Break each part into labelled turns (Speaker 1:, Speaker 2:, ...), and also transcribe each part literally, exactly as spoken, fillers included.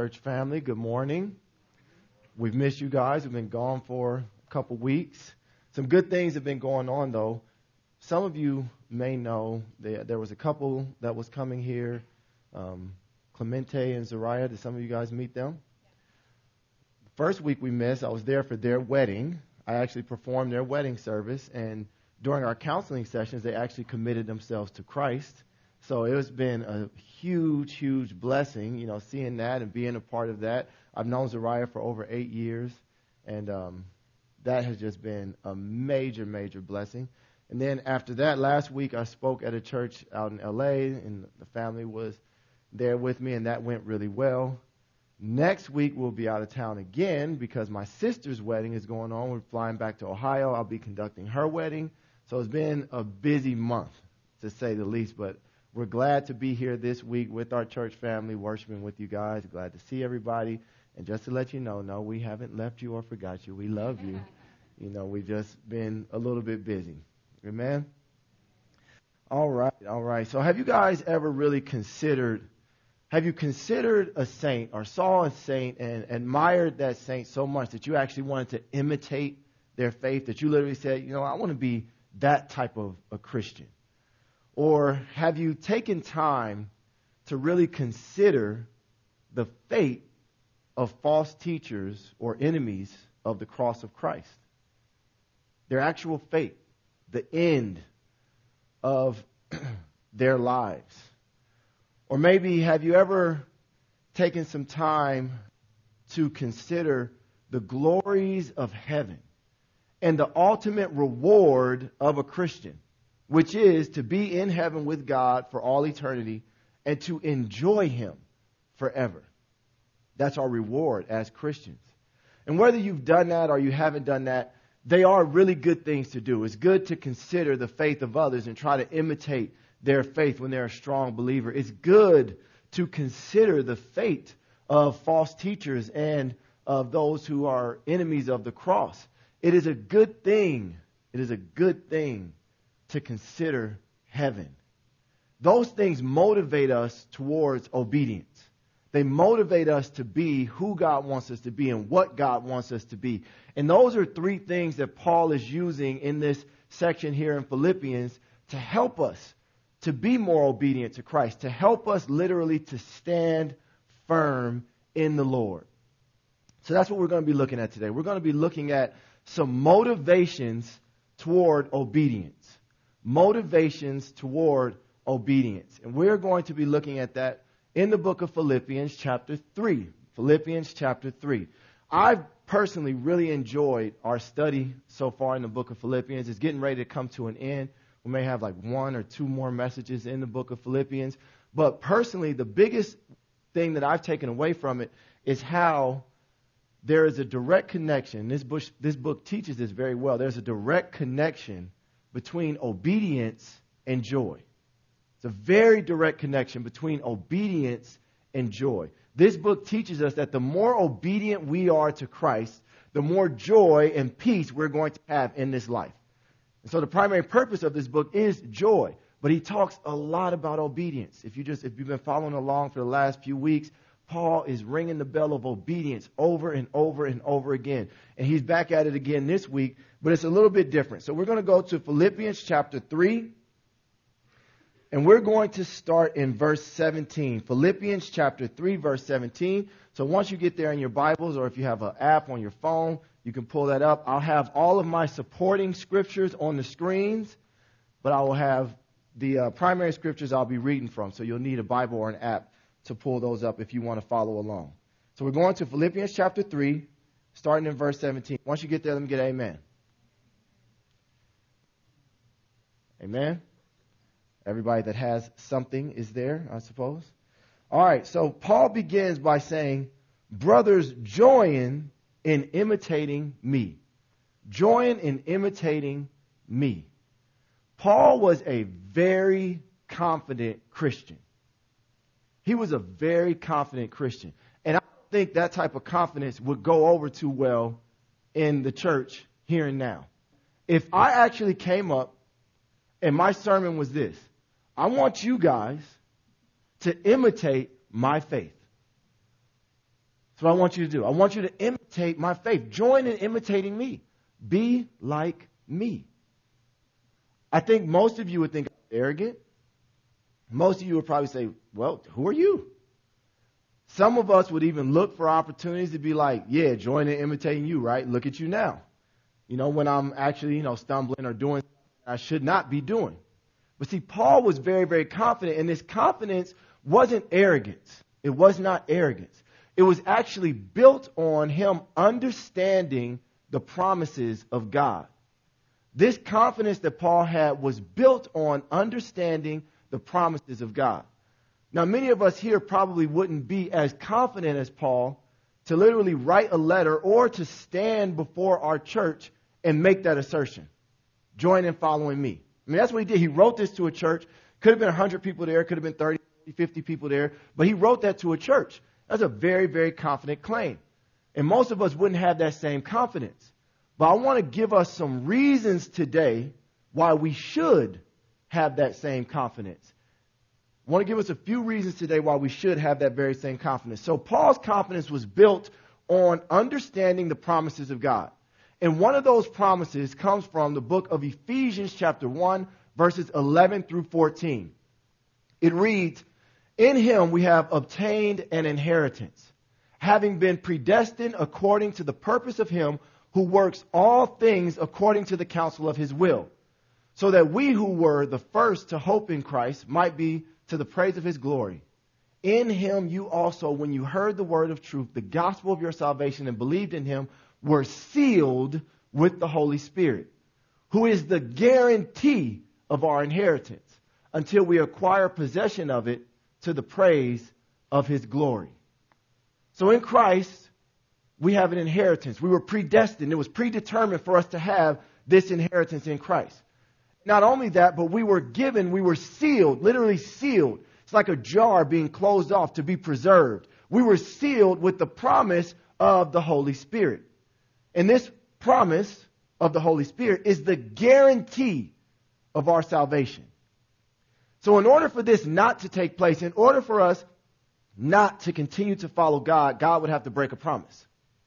Speaker 1: Church family. Good morning. We've missed you guys. We've been gone for a couple weeks. Some good things have been going on, though. Some of you may know that there was a couple that was coming here, um, Clemente and Zariah. Did some of you guys meet them? First week we missed, I was there for their wedding. I actually performed their wedding service, and during our counseling sessions, they actually committed themselves to Christ. So it has been a huge, huge blessing, you know, seeing that and being a part of that. I've known Zariah for over eight years, and um, that has just been a major, major blessing. And then after that, last week I spoke at a church out in L A, and the family was there with me, and that went really well. Next week we'll be out of town again because my sister's wedding is going on. We're flying back to Ohio. I'll be conducting her wedding. So it's been a busy month, to say the least, but we're glad to be here this week with our church family, worshiping with you guys. Glad to see everybody. And just to let you know, no, we haven't left you or forgot you. We love you. You know, we've just been a little bit busy. Amen? All right, all right. So have you guys ever really considered, have you considered a saint or saw a saint and admired that saint so much that you actually wanted to imitate their faith, that you literally said, you know, I want to be that type of a Christian? Or have you taken time to really consider the fate of false teachers or enemies of the cross of Christ? Their actual fate, the end of their lives. Or maybe have you ever taken some time to consider the glories of heaven and the ultimate reward of a Christian, which is to be in heaven with God for all eternity and to enjoy Him forever. That's our reward as Christians. And whether you've done that or you haven't done that, they are really good things to do. It's good to consider the faith of others and try to imitate their faith when they're a strong believer. It's good to consider the fate of false teachers and of those who are enemies of the cross. It is a good thing. It is a good thing to consider heaven. Those things motivate us towards obedience. They motivate us to be who God wants us to be and what God wants us to be. And those are three things that Paul is using in this section here in Philippians to help us to be more obedient to Christ, to help us literally to stand firm in the Lord. So that's what we're going to be looking at today. We're going to be looking at some motivations toward obedience. Motivations toward obedience. And we're going to be looking at that in the book of Philippians chapter three. Philippians chapter three. I've personally really enjoyed our study so far in the book of Philippians. It's getting ready to come to an end. We may have like one or two more messages in the book of Philippians. But personally, the biggest thing that I've taken away from it is how there is a direct connection. This book, this book teaches this very well. There's a direct connection between obedience and joy. It's a very direct connection between obedience and joy. This book teaches us that the more obedient we are to Christ, the more joy and peace we're going to have in this life. And so the primary purpose of this book is joy. But he talks a lot about obedience. If you just if you've been following along for the last few weeks, Paul is ringing the bell of obedience over and over and over again. And he's back at it again this week, but it's a little bit different. So we're going to go to Philippians chapter three, and we're going to start in verse seventeen. Philippians chapter three, verse seventeen. So once you get there in your Bibles, or if you have an app on your phone, you can pull that up. I'll have all of my supporting scriptures on the screens, but I will have the uh, primary scriptures I'll be reading from. So you'll need a Bible or an app to pull those up if you want to follow along. So we're going to Philippians chapter three, starting in verse seventeen. Once you get there, let me get amen. Amen. Everybody that has something is there, I suppose. All right, so Paul begins by saying, brothers, join in imitating me. Join in imitating me. Paul was a very confident Christian. He was a very confident Christian. And I don't think that type of confidence would go over too well in the church here and now. If I actually came up and my sermon was this, I want you guys to imitate my faith. That's what I want you to do. I want you to imitate my faith. Join in imitating me. Be like me. I think most of you would think I'm arrogant. Most of you would probably say, well, who are you? Some of us would even look for opportunities to be like, yeah, join in imitating you, right? Look at you now. You know, when I'm actually, you know, stumbling or doing something I should not be doing. But see, Paul was very, very confident, and this confidence wasn't arrogance. It was not arrogance. It was actually built on him understanding the promises of God. This confidence that Paul had was built on understanding the promises of God. Now, many of us here probably wouldn't be as confident as Paul to literally write a letter or to stand before our church and make that assertion. Join in following me. I mean, that's what he did. He wrote this to a church. Could have been one hundred people there. Could have been thirty, fifty people there. But he wrote that to a church. That's a very, very confident claim. And most of us wouldn't have that same confidence. But I want to give us some reasons today why we should have that same confidence. I want to give us a few reasons today why we should have that very same confidence. So Paul's confidence was built on understanding the promises of God. And one of those promises comes from the book of Ephesians chapter one, verses eleven through fourteen. It reads, "In him we have obtained an inheritance, having been predestined according to the purpose of him who works all things according to the counsel of his will, so that we who were the first to hope in Christ might be to the praise of his glory. In him you also, when you heard the word of truth, the gospel of your salvation, and believed in him, were sealed with the Holy Spirit, who is the guarantee of our inheritance, until we acquire possession of it to the praise of his glory." So in Christ, we have an inheritance. We were predestined. It was predetermined for us to have this inheritance in Christ. Not only that, but we were given, we were sealed, literally sealed. It's like a jar being closed off to be preserved. We were sealed with the promise of the Holy Spirit. And this promise of the Holy Spirit is the guarantee of our salvation. So in order for this not to take place, in order for us not to continue to follow God, God would have to break a promise.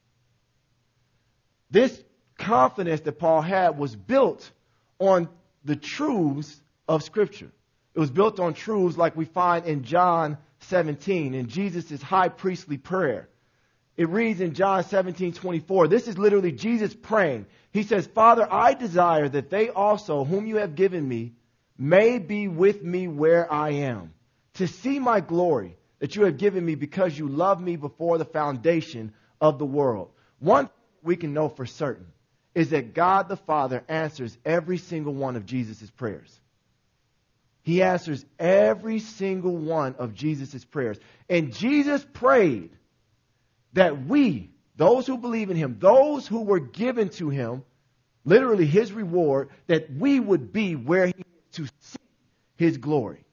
Speaker 1: This confidence that Paul had was built on the truths of Scripture. It was built on truths like we find in John seventeen, in Jesus' high priestly prayer. It reads in John seventeen twenty-four. This is literally Jesus praying. He says, "Father, I desire that they also, whom you have given me, may be with me where I am, to see my glory that you have given me because you loved me before the foundation of the world." One thing we can know for certain is that God the Father answers every single one of Jesus' prayers. He answers every single one of Jesus' prayers. And Jesus prayed that we, those who believe in him, those who were given to him, literally his reward, that we would be where he is to see his glory.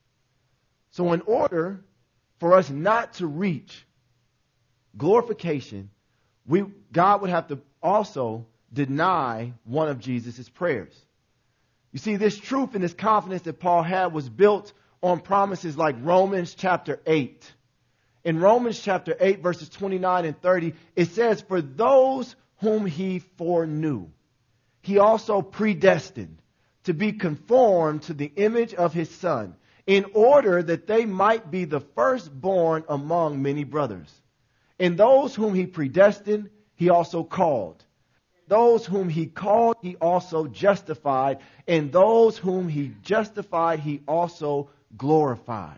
Speaker 1: So in order for us not to reach glorification, we God would have to also deny one of Jesus' prayers. You see, this truth and this confidence that Paul had was built on promises like Romans chapter eight. In Romans chapter eight, verses twenty-nine and thirty, it says, "For those whom he foreknew, he also predestined to be conformed to the image of his Son, in order that they might be the firstborn among many brothers. And those whom he predestined, he also called. Those whom he called, he also justified. And those whom he justified, he also glorified."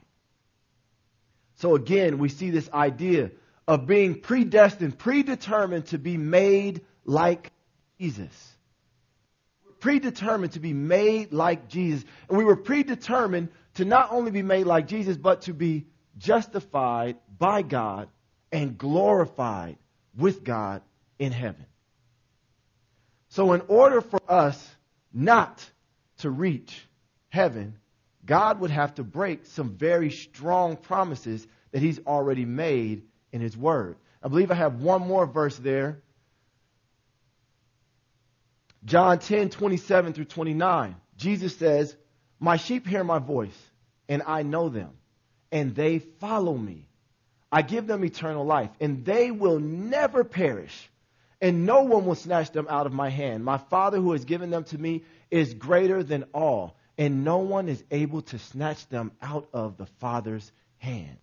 Speaker 1: So again, we see this idea of being predestined, predetermined to be made like Jesus. We're predetermined to be made like Jesus. And we were predetermined to not only be made like Jesus, but to be justified by God and glorified with God in heaven. So in order for us not to reach heaven, God would have to break some very strong promises that he's already made in his word. I believe I have one more verse there. John ten, twenty-seven through twenty-nine. Jesus says, "My sheep hear my voice, and I know them, and they follow me. I give them eternal life, and they will never perish, and no one will snatch them out of my hand. My Father who has given them to me is greater than all, and no one is able to snatch them out of the Father's hand.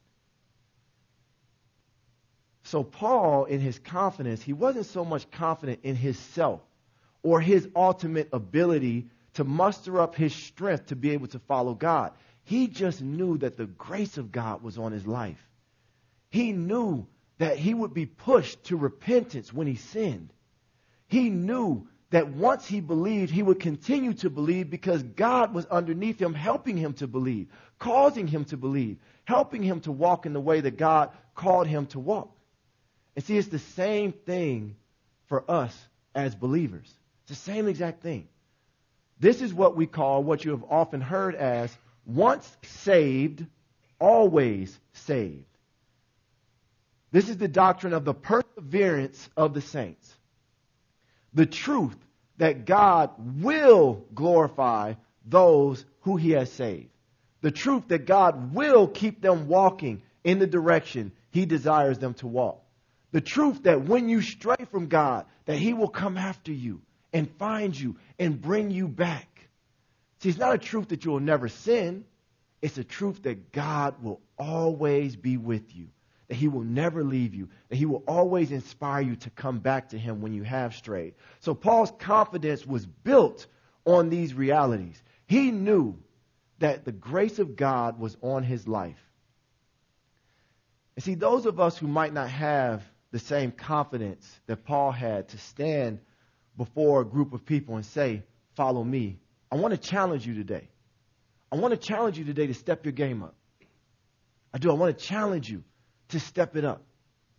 Speaker 1: So Paul, in his confidence, he wasn't so much confident in himself or his ultimate ability to muster up his strength to be able to follow God. He just knew that the grace of God was on his life. He knew that he would be pushed to repentance when he sinned. He knew that once he believed, he would continue to believe because God was underneath him, helping him to believe, causing him to believe, helping him to walk in the way that God called him to walk. And see, it's the same thing for us as believers. It's the same exact thing. This is what we call, what you have often heard as, once saved, always saved. This is the doctrine of the perseverance of the saints. The truth that God will glorify those who he has saved. The truth that God will keep them walking in the direction he desires them to walk. The truth that when you stray from God, that he will come after you and find you and bring you back. See, it's not a truth that you will never sin. It's a truth that God will always be with you. That he will never leave you. That he will always inspire you to come back to him when you have strayed. So Paul's confidence was built on these realities. He knew that the grace of God was on his life. And see, those of us who might not have the same confidence that Paul had to stand before a group of people and say, follow me, I want to challenge you today. I want to challenge you today to step your game up. I do. I want to challenge you to step it up.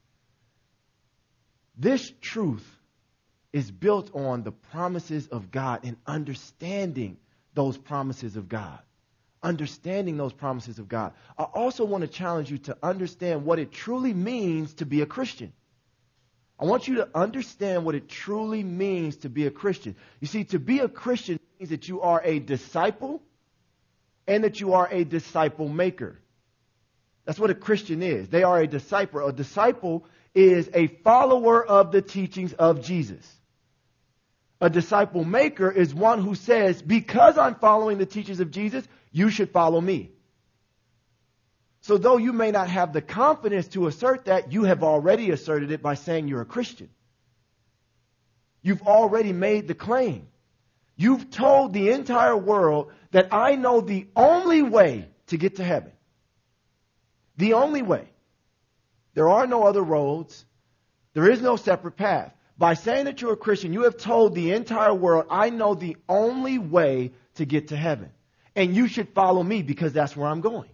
Speaker 1: This truth is built on the promises of God and understanding those promises of God. Understanding those promises of God. I also want to challenge you to understand what it truly means to be a Christian. I want you to understand what it truly means to be a Christian. You see, to be a Christian means that you are a disciple and that you are a disciple maker. That's what a Christian is. They are a disciple. A disciple is a follower of the teachings of Jesus. A disciple maker is one who says, because I'm following the teachings of Jesus, you should follow me. So though you may not have the confidence to assert that, you have already asserted it by saying you're a Christian. You've already made the claim. You've told the entire world that I know the only way to get to heaven. The only way. There are no other roads. There is no separate path. By saying that you're a Christian, you have told the entire world, I know the only way to get to heaven. And you should follow me because that's where I'm going.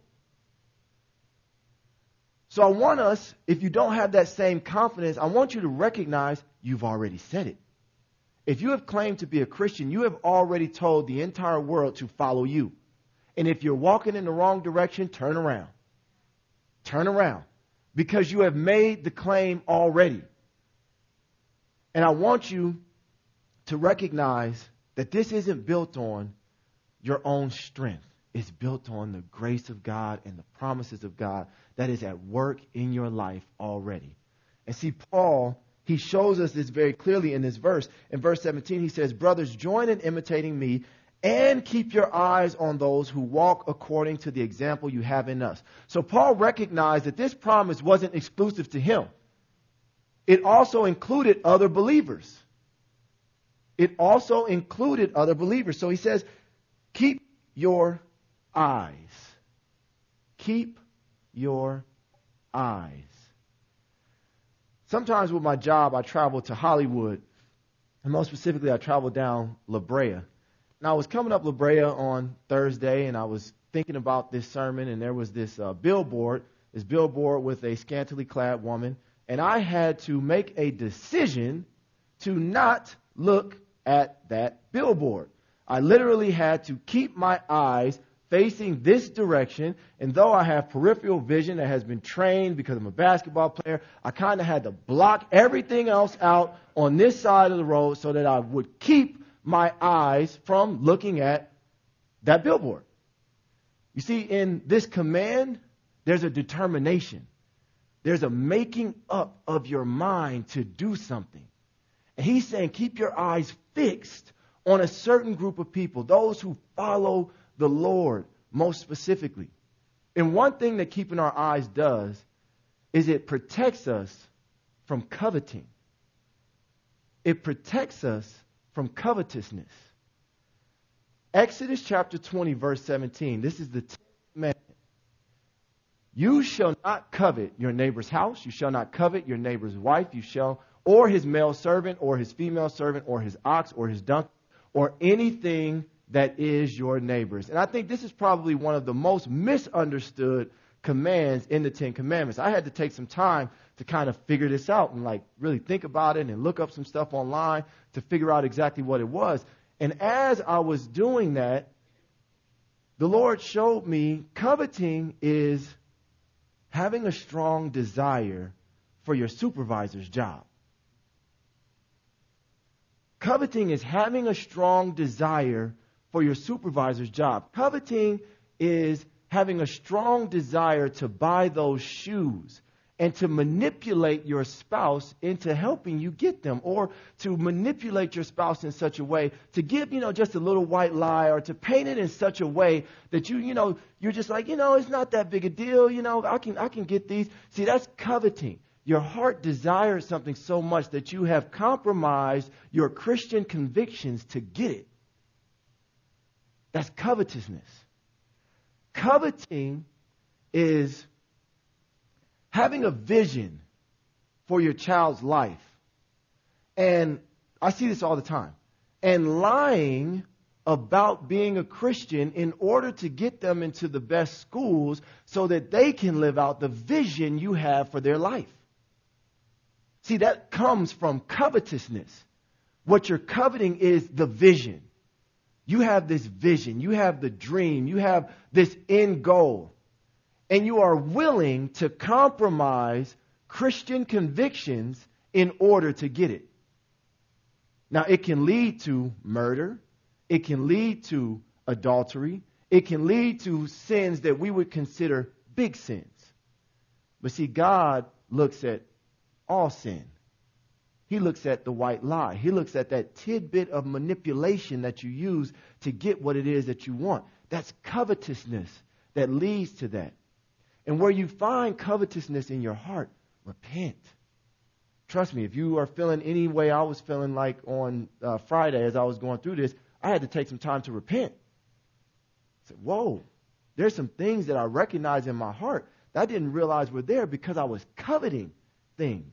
Speaker 1: So I want us, if you don't have that same confidence, I want you to recognize you've already said it. If you have claimed to be a Christian, you have already told the entire world to follow you. And if you're walking in the wrong direction, turn around. Turn around. Because you have made the claim already. And I want you to recognize that this isn't built on your own strength. It's built on the grace of God and the promises of God that is at work in your life already. And see, Paul, he shows us this very clearly in this verse. In verse seventeen, he says, brothers, join in imitating me and keep your eyes on those who walk according to the example you have in us. So Paul recognized that this promise wasn't exclusive to him. It also included other believers. It also included other believers. So he says, keep your eyes. Keep your eyes. Sometimes with my job, I travel to Hollywood. And most specifically, I travel down La Brea. Now, I was coming up La Brea on Thursday, and I was thinking about this sermon, and there was this uh, billboard, this billboard with a scantily clad woman. And I had to make a decision to not look at that billboard. I literally had to keep my eyes facing this direction. And though I have peripheral vision that has been trained because I'm a basketball player, I kind of had to block everything else out on this side of the road so that I would keep my eyes from looking at that billboard. You see, in this command, there's a determination. There's a making up of your mind to do something. And he's saying keep your eyes fixed on a certain group of people, those who follow the Lord most specifically. And one thing that keeping our eyes does is it protects us from coveting. It protects us from covetousness. Exodus chapter twenty, verse seventeen. This is the tenth commandment. You shall not covet your neighbor's house. You shall not covet your neighbor's wife. You shall, or his male servant, or his female servant, or his ox, or his donkey, or anything that is your neighbor's. And I think this is probably one of the most misunderstood commands in the Ten Commandments. I had to take some time to kind of figure this out and like really think about it and look up some stuff online to figure out exactly what it was. And as I was doing that, the Lord showed me coveting is having a strong desire for your supervisor's job. Coveting is having a strong desire for your supervisor's job. Coveting is having a strong desire to buy those shoes and to manipulate your spouse into helping you get them, or to manipulate your spouse in such a way to give, you know, just a little white lie, or to paint it in such a way that you, you know, you're just like, you know, it's not that big a deal. You know, I can, I can get these. See, that's coveting. Your heart desires something so much that you have compromised your Christian convictions to get it. That's covetousness. Coveting is having a vision for your child's life. And I see this all the time. And lying about being a Christian in order to get them into the best schools so that they can live out the vision you have for their life. See, that comes from covetousness. What you're coveting is the vision. You have this vision. You have the dream. You have this end goal. And you are willing to compromise Christian convictions in order to get it. Now, it can lead to murder. It can lead to adultery. It can lead to sins that we would consider big sins. But see, God looks at all sin. He looks at the white lie. He looks at that tidbit of manipulation that you use to get what it is that you want. That's covetousness that leads to that. And where you find covetousness in your heart, repent. Trust me, if you are feeling any way I was feeling like on uh, Friday as I was going through this, I had to take some time to repent. I said, whoa, there's some things that I recognize in my heart that I didn't realize were there because I was coveting things.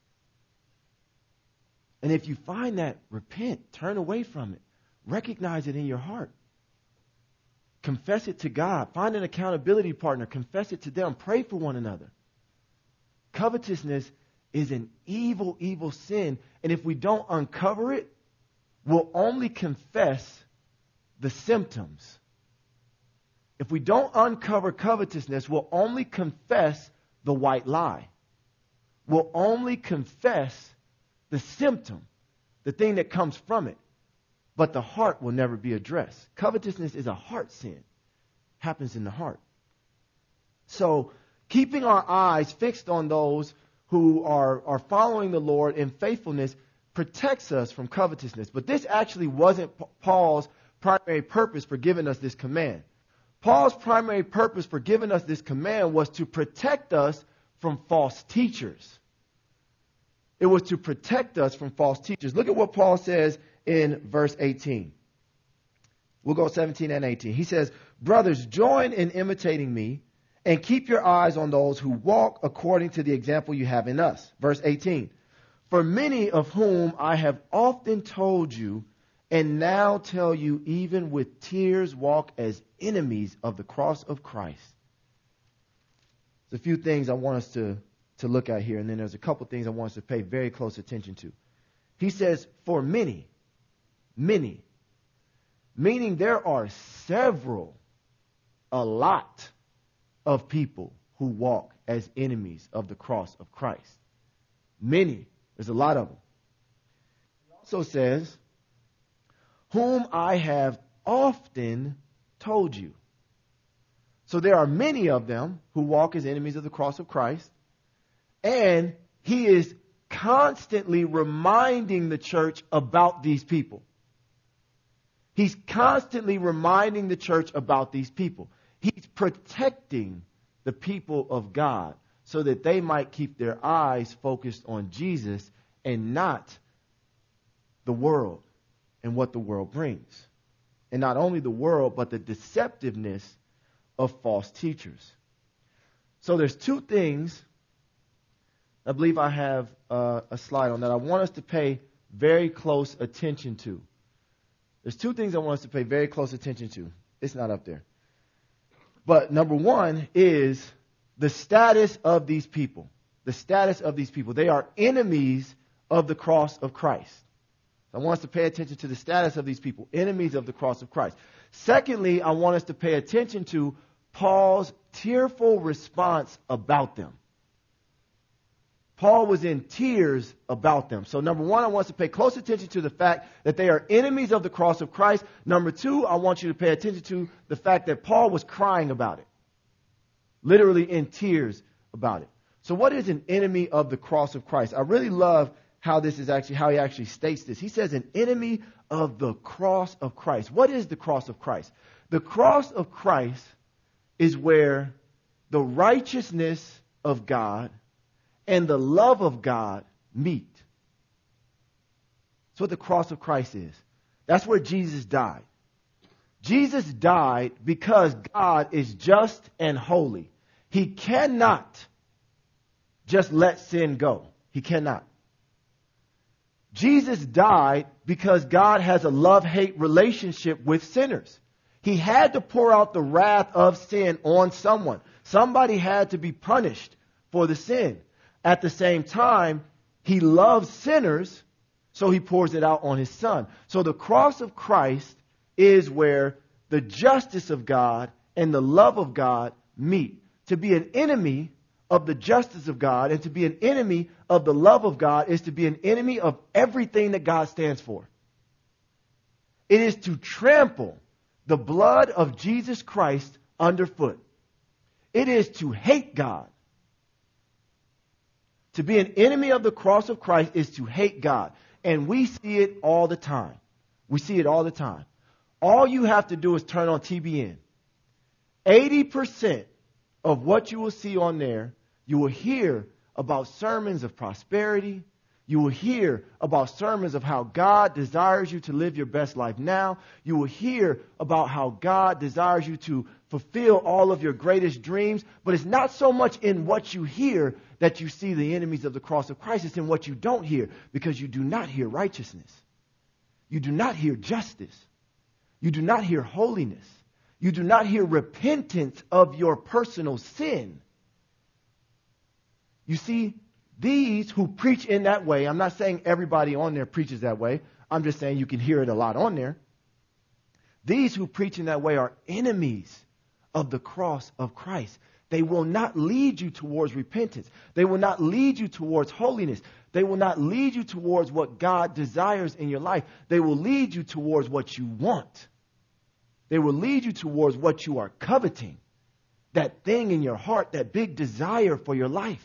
Speaker 1: And if you find that, repent, turn away from it. Recognize it in your heart. Confess it to God. Find an accountability partner. Confess it to them. Pray for one another. Covetousness is an evil, evil sin. And if we don't uncover it, we'll only confess the symptoms. If we don't uncover covetousness, we'll only confess the white lie. We'll only confess the symptom, the thing that comes from it. But the heart will never be addressed. Covetousness is a heart sin. Happens in the heart. So keeping our eyes fixed on those who are, are following the Lord in faithfulness protects us from covetousness. But this actually wasn't Paul's primary purpose for giving us this command. Paul's primary purpose for giving us this command was to protect us from false teachers. It was to protect us from false teachers. Look at what Paul says in verse eighteen. We'll go seventeen and eighteen. He says, brothers, join in imitating me and keep your eyes on those who walk according to the example you have in us. Verse eighteen. For many of whom I have often told you and now tell you even with tears walk as enemies of the cross of Christ. There's a few things I want us to, to look at here, and then there's a couple things I want us to pay very close attention to. He says, for many, many, meaning there are several, a lot of people who walk as enemies of the cross of Christ. Many. There's a lot of them. He also says, whom I have often told you. So there are many of them who walk as enemies of the cross of Christ. And he is constantly reminding the church about these people. He's constantly reminding the church about these people. He's protecting the people of God so that they might keep their eyes focused on Jesus and not the world and what the world brings. And not only the world, but the deceptiveness of false teachers. So there's two things, I believe I have uh, a slide on that I want us to pay very close attention to. There's two things I want us to pay very close attention to. It's not up there. But number one is the status of these people. The status of these people. They are enemies of the cross of Christ. I want us to pay attention to the status of these people, enemies of the cross of Christ. Secondly, I want us to pay attention to Paul's tearful response about them. Paul was in tears about them. So number one, I want us to pay close attention to the fact that they are enemies of the cross of Christ. Number two, I want you to pay attention to the fact that Paul was crying about it. Literally in tears about it. So what is an enemy of the cross of Christ? I really love how this is actually, how he actually states this. He says an enemy of the cross of Christ. What is the cross of Christ? The cross of Christ is where the righteousness of God and the love of God meet. That's what the cross of Christ is. That's where Jesus died. Jesus died because God is just and holy. He cannot just let sin go. He cannot. Jesus died because God has a love-hate relationship with sinners. He had to pour out the wrath of sin on someone. Somebody had to be punished for the sin. At the same time, he loves sinners, so he pours it out on his son. So the cross of Christ is where the justice of God and the love of God meet. To be an enemy of the justice of God and to be an enemy of the love of God is to be an enemy of everything that God stands for. It is to trample the blood of Jesus Christ underfoot. It is to hate God. To be an enemy of the cross of Christ is to hate God. And we see it all the time. We see it all the time. All you have to do is turn on T B N. eighty percent of what you will see on there, you will hear about sermons of prosperity. You will hear about sermons of how God desires you to live your best life now. You will hear about how God desires you to fulfill all of your greatest dreams. But it's not so much in what you hear that you see the enemies of the cross of Christ. It's in what you don't hear, because you do not hear righteousness. You do not hear justice. You do not hear holiness. You do not hear repentance of your personal sin. You see, these who preach in that way, I'm not saying everybody on there preaches that way. I'm just saying you can hear it a lot on there. These who preach in that way are enemies of the cross of Christ. They will not lead you towards repentance. They will not lead you towards holiness. They will not lead you towards what God desires in your life. They will lead you towards what you want. They will lead you towards what you are coveting. That thing in your heart, that big desire for your life.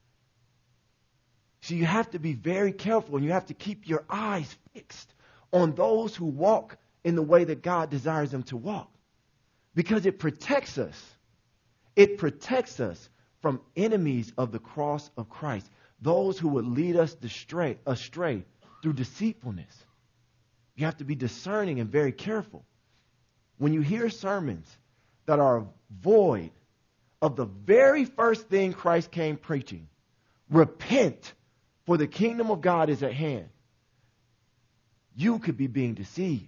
Speaker 1: So you have to be very careful, and you have to keep your eyes fixed on those who walk in the way that God desires them to walk. Because it protects us. It protects us from enemies of the cross of Christ. Those who would lead us astray, astray through deceitfulness. You have to be discerning and very careful. When you hear sermons that are void of the very first thing Christ came preaching, repent, for the kingdom of God is at hand, you could be being deceived.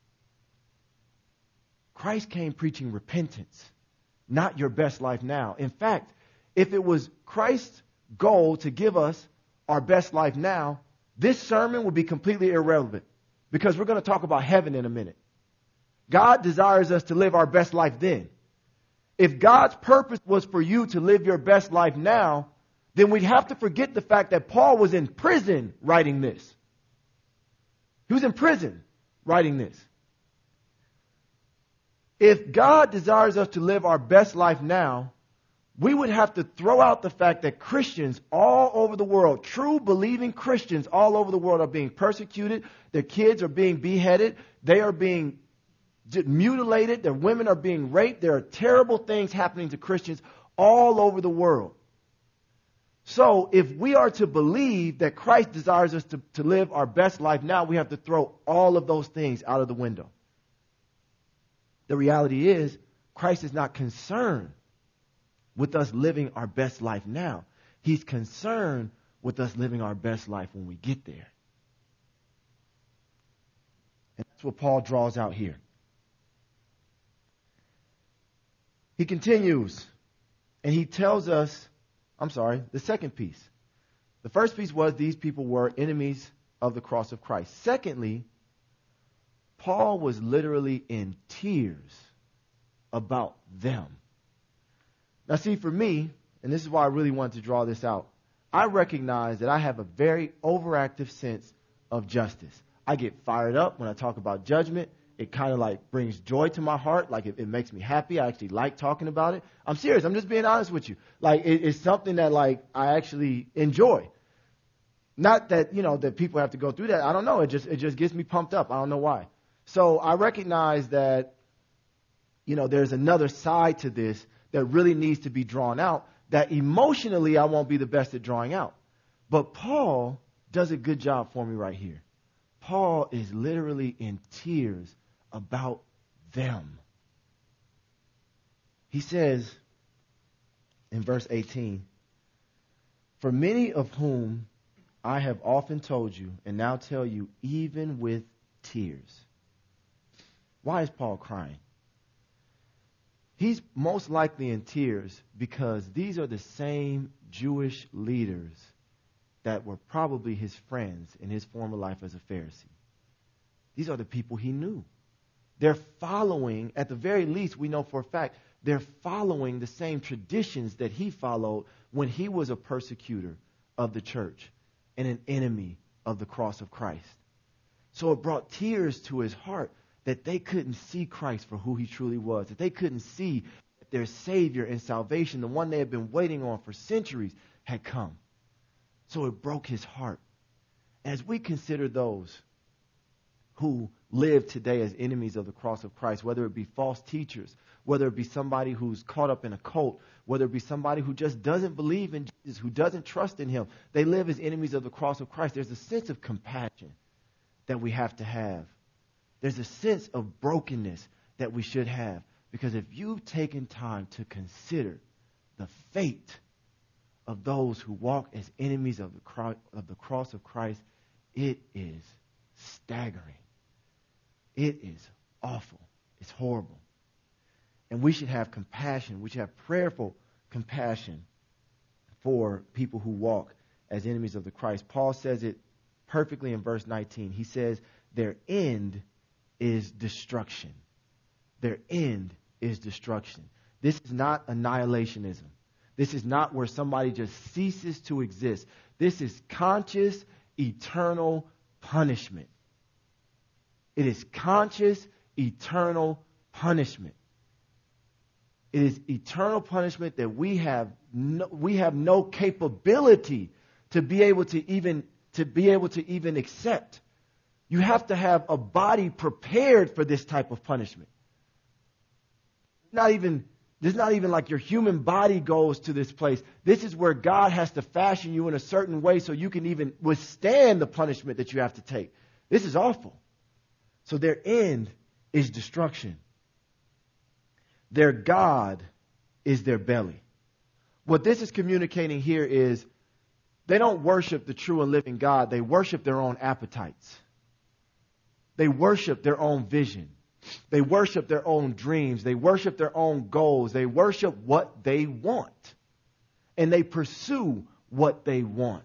Speaker 1: Christ came preaching repentance, not your best life now. In fact, if it was Christ's goal to give us our best life now, this sermon would be completely irrelevant, because we're going to talk about heaven in a minute. God desires us to live our best life then. If God's purpose was for you to live your best life now, then we'd have to forget the fact that Paul was in prison writing this. He was in prison writing this. If God desires us to live our best life now, we would have to throw out the fact that Christians all over the world, true believing Christians all over the world, are being persecuted. Their kids are being beheaded. They are being mutilated. Their women are being raped. There are terrible things happening to Christians all over the world. So if we are to believe that Christ desires us to, to live our best life now, we have to throw all of those things out of the window. The reality is, Christ is not concerned with us living our best life now. He's concerned with us living our best life when we get there. And that's what Paul draws out here. He continues, and he tells us, I'm sorry, the second piece. The first piece was these people were enemies of the cross of Christ. Secondly, Paul was literally in tears about them. Now see, for me, and this is why I really wanted to draw this out, I recognize that I have a very overactive sense of justice. I get fired up when I talk about judgment. It kind of like brings joy to my heart. Like it, it makes me happy. I actually like talking about it. I'm serious. I'm just being honest with you. Like it, it's something that like I actually enjoy. Not that, you know, that people have to go through that. I don't know. It just, it just gets me pumped up. I don't know why. So I recognize that, you know, there's another side to this that really needs to be drawn out, that emotionally I won't be the best at drawing out. But Paul does a good job for me right here. Paul is literally in tears about them. He says in verse eighteen, "For many of whom I have often told you, and now tell you, even with tears." Why is Paul crying? He's most likely in tears because these are the same Jewish leaders that were probably his friends in his former life as a Pharisee. These are the people he knew. They're following, at the very least, we know for a fact, they're following the same traditions that he followed when he was a persecutor of the church and an enemy of the cross of Christ. So it brought tears to his heart that they couldn't see Christ for who he truly was, that they couldn't see that their Savior and salvation, the one they had been waiting on for centuries, had come. So it broke his heart. As we consider those who live today as enemies of the cross of Christ, whether it be false teachers, whether it be somebody who's caught up in a cult, whether it be somebody who just doesn't believe in Jesus, who doesn't trust in him, they live as enemies of the cross of Christ. There's a sense of compassion that we have to have. There's a sense of brokenness that we should have. Because if you've taken time to consider the fate of those who walk as enemies of the, cro- of the cross of Christ, it is staggering. It is awful. It's horrible. And we should have compassion. We should have prayerful compassion for people who walk as enemies of the Christ. Paul says it perfectly in verse nineteen. He says, their end is destruction. Their end is destruction. This is not annihilationism. This is not where somebody just ceases to exist. This is conscious, eternal punishment. It is conscious, eternal punishment. It is eternal punishment that we have no, we have no capability to be able to even to be able to even accept. You have to have a body prepared for this type of punishment. Not even, there's not even like your human body goes to this place. This is where God has to fashion you in a certain way so you can even withstand the punishment that you have to take. This is awful. So their end is destruction. Their God is their belly. What this is communicating here is they don't worship the true and living God. They worship their own appetites. They worship their own vision. They worship their own dreams. They worship their own goals. They worship what they want. And they pursue what they want.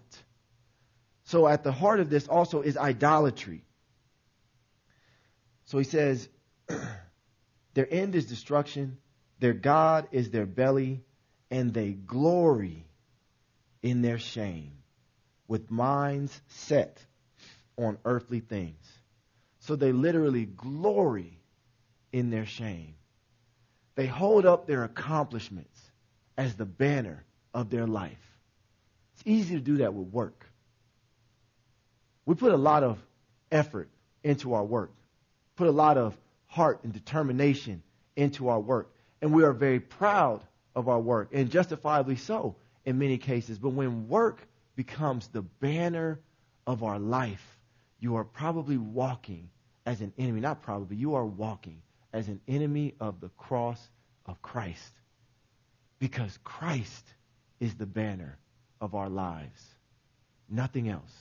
Speaker 1: So at the heart of this also is idolatry. So he says, their end is destruction. Their God is their belly. And they glory in their shame with minds set on earthly things. So they literally glory in their shame. They hold up their accomplishments as the banner of their life. It's easy to do that with work. We put a lot of effort into our work, put a lot of heart and determination into our work. And we are very proud of our work, and justifiably so in many cases. But when work becomes the banner of our life, you are probably walking as an enemy. Not probably, you are walking as an enemy of the cross of Christ. Because Christ is the banner of our lives. Nothing else.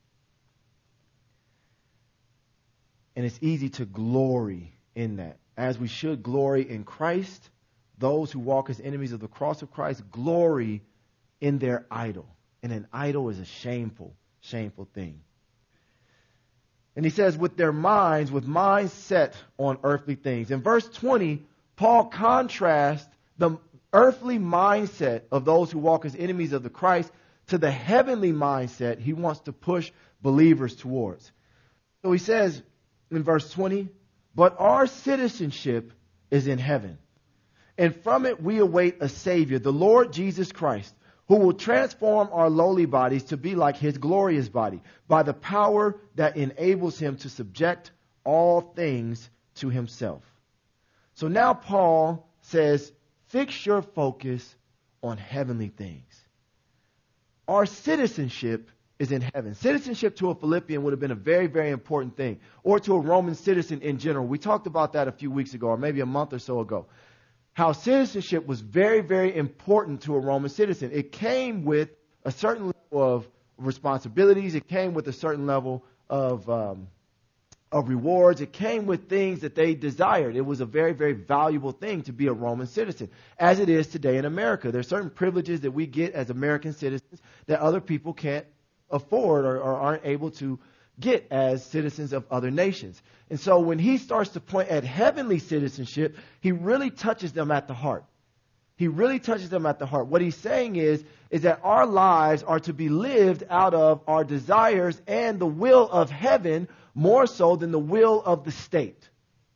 Speaker 1: And it's easy to glory in that. As we should glory in Christ, those who walk as enemies of the cross of Christ glory in their idol. And an idol is a shameful, shameful thing. And he says, with their minds, with minds set on earthly things. In verse twenty, Paul contrasts the earthly mindset of those who walk as enemies of the Christ to the heavenly mindset he wants to push believers towards. So he says in verse twenty, but our citizenship is in heaven, and from it we await a Savior, the Lord Jesus Christ, who will transform our lowly bodies to be like his glorious body by the power that enables him to subject all things to himself. So now Paul says, fix your focus on heavenly things. Our citizenship is in heaven. Citizenship to a Philippian would have been a very, very important thing, or to a Roman citizen in general. We talked about that a few weeks ago, or maybe a month or so ago. How citizenship was very, very important to a Roman citizen. It came with a certain level of responsibilities. It came with a certain level of um, of rewards. It came with things that they desired. It was a very, very valuable thing to be a Roman citizen, as it is today in America. There are certain privileges that we get as American citizens that other people can't afford or, or aren't able to get as citizens of other nations. And so when he starts to point at heavenly citizenship, he really touches them at the heart. He really touches them at the heart. What he's saying is, is that our lives are to be lived out of our desires and the will of heaven more so than the will of the state.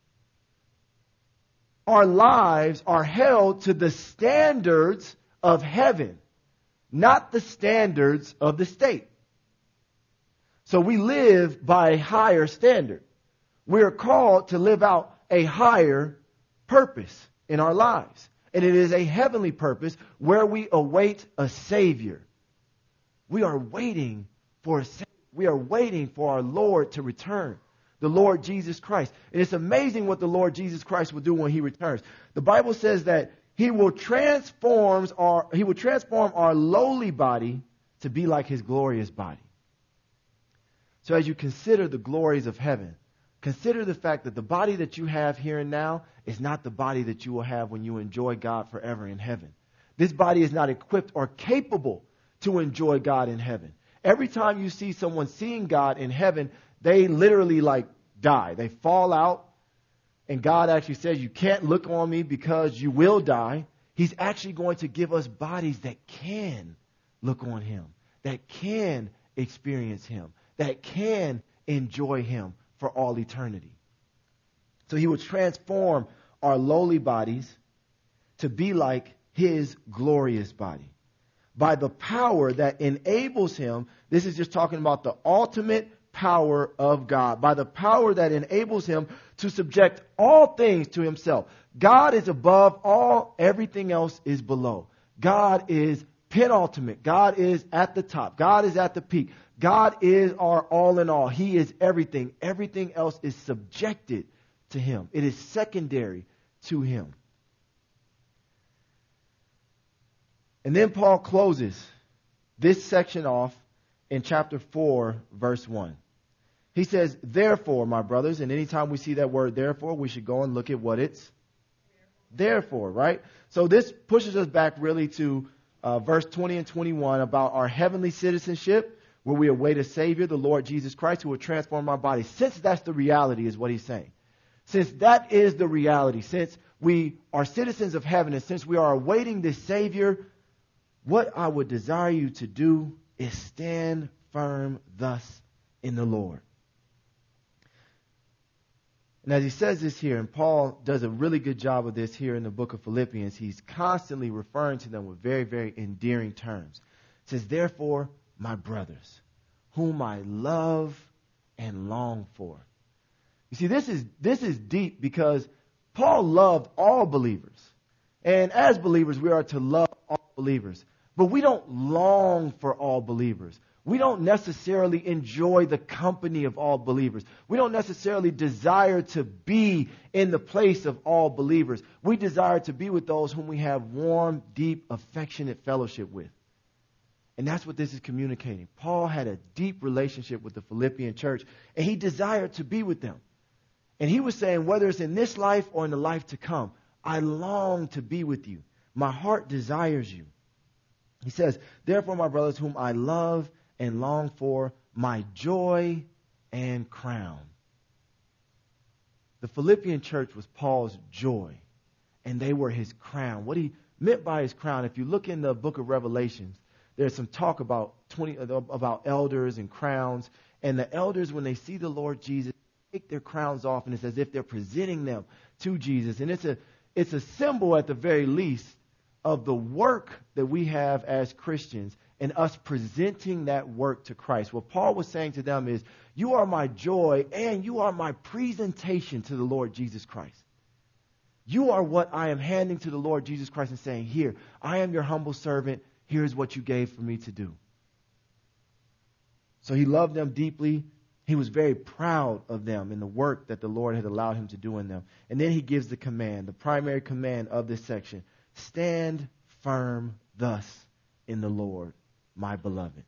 Speaker 1: Our lives are held to the standards of heaven, not the standards of the state. So we live by a higher standard. We are called to live out a higher purpose in our lives. And it is a heavenly purpose where we await a Savior. We are waiting for a Savior. We are waiting for our Lord to return. The Lord Jesus Christ. And it's amazing what the Lord Jesus Christ will do when He returns. The Bible says that He will transform our, He will transform our lowly body to be like His glorious body. So as you consider the glories of heaven, consider the fact that the body that you have here and now is not the body that you will have when you enjoy God forever in heaven. This body is not equipped or capable to enjoy God in heaven. Every time you see someone seeing God in heaven, they literally like die. They fall out. And God actually says, you can't look on me because you will die. He's actually going to give us bodies that can look on Him, that can experience Him, that can enjoy Him for all eternity. So He will transform our lowly bodies to be like His glorious body. By the power that enables Him, this is just talking about the ultimate power of God. By the power that enables Him to subject all things to Himself. God is above all, everything else is below. God is penultimate. God is at the top. God is at the peak. God is our all in all. He is everything. Everything else is subjected to Him. It is secondary to Him. And then Paul closes this section off in chapter four, verse one. He says, therefore, my brothers, and anytime we see that word therefore, we should go and look at what it's there for, right? So this pushes us back really to uh, verse twenty and twenty-one about our heavenly citizenship, where we await a Savior, the Lord Jesus Christ, who will transform our bodies. Since that's the reality, is what he's saying. Since that is the reality, since we are citizens of heaven, and since we are awaiting this Savior, what I would desire you to do is stand firm thus in the Lord. And as he says this here, and Paul does a really good job of this here in the book of Philippians, he's constantly referring to them with very, very endearing terms. It says, therefore, my brothers, whom I love and long for. You see, this is this is deep because Paul loved all believers. And as believers, we are to love all believers. But we don't long for all believers. We don't necessarily enjoy the company of all believers. We don't necessarily desire to be in the place of all believers. We desire to be with those whom we have warm, deep, affectionate fellowship with. And that's what this is communicating. Paul had a deep relationship with the Philippian church, and he desired to be with them. And he was saying, whether it's in this life or in the life to come, I long to be with you. My heart desires you. He says, therefore, my brothers, whom I love and long for, my joy and crown. The Philippian church was Paul's joy, and they were his crown. What he meant by his crown, if you look in the book of Revelations, there's some talk about twenty about elders and crowns. And the elders, when they see the Lord Jesus, take their crowns off, and it's as if they're presenting them to Jesus. And it's a it's a symbol at the very least of the work that we have as Christians and us presenting that work to Christ. What Paul was saying to them is, you are my joy and you are my presentation to the Lord Jesus Christ. You are what I am handing to the Lord Jesus Christ and saying, here, I am your humble servant. Here's what you gave for me to do. So he loved them deeply. He was very proud of them and the work that the Lord had allowed him to do in them. And then he gives the command, the primary command of this section. Stand firm thus in the Lord, my beloved.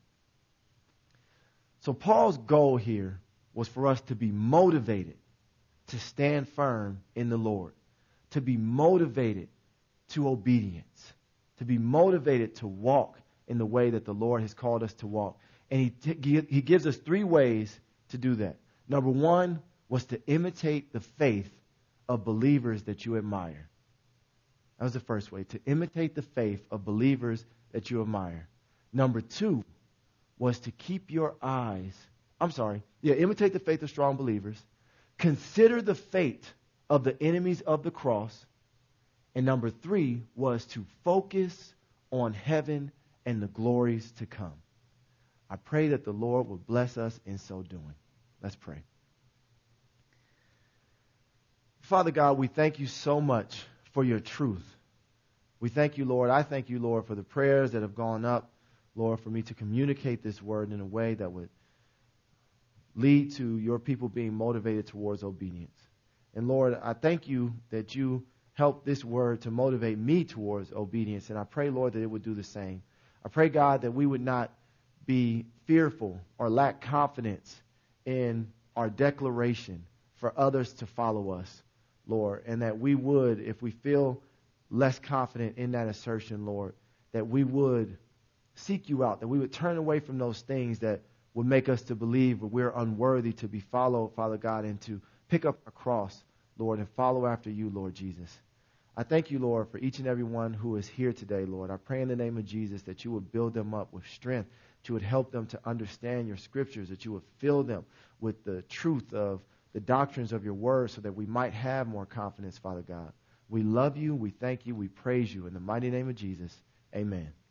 Speaker 1: So Paul's goal here was for us to be motivated to stand firm in the Lord, to be motivated to obedience, to be motivated to walk in the way that the Lord has called us to walk. And he, t- he gives us three ways to do that. Number one was to imitate the faith of believers that you admire. That was the first way, to imitate the faith of believers that you admire. Number two was to keep your eyes, I'm sorry, yeah, imitate the faith of strong believers. Consider the fate of the enemies of the cross. And number three was to focus on heaven and the glories to come. I pray that the Lord will bless us in so doing. Let's pray. Father God, we thank you so much for your truth. We thank you, Lord. I thank you, Lord, for the prayers that have gone up, Lord, for me to communicate this word in a way that would lead to your people being motivated towards obedience. And Lord, I thank you that you help this word to motivate me towards obedience. And I pray, Lord, that it would do the same. I pray, God, that we would not be fearful or lack confidence in our declaration for others to follow us, Lord, and that we would, if we feel less confident in that assertion, Lord, that we would seek you out, that we would turn away from those things that would make us to believe that we're unworthy to be followed, Father God, and to pick up our cross, Lord, and follow after you, Lord Jesus. I thank you, Lord, for each and every one who is here today, Lord. I pray in the name of Jesus that you would build them up with strength, that you would help them to understand your scriptures, that you would fill them with the truth of the doctrines of your word so that we might have more confidence, Father God. We love you, we thank you, we praise you. In the mighty name of Jesus, amen.